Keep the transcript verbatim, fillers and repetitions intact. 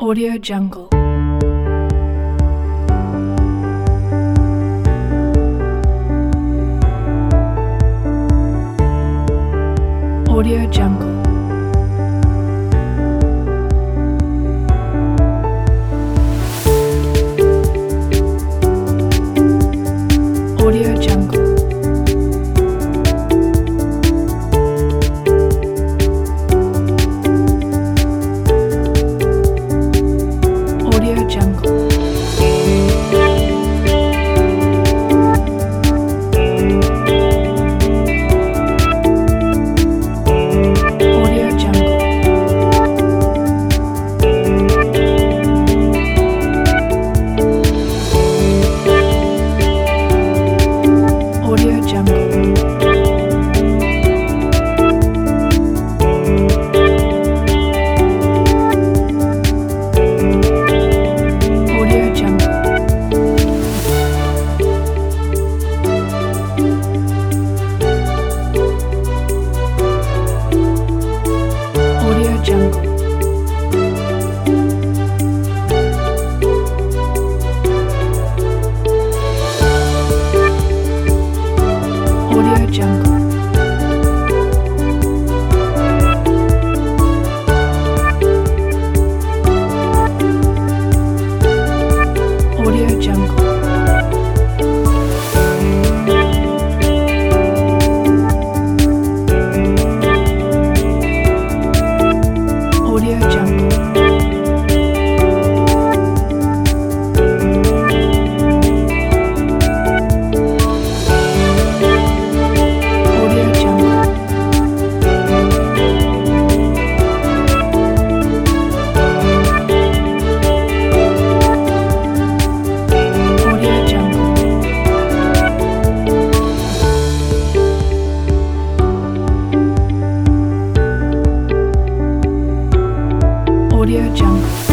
Audio Jungle. Audio Jungle. Audio Jungle. Audio Jungle. Audio Jungle. Audio Jungle. Audio Jungle. Audio Jungle. Audio Jungle. Audio Jungle. Audio Jungle. Audio Jungle. Audio Jungle. Audio Jungle.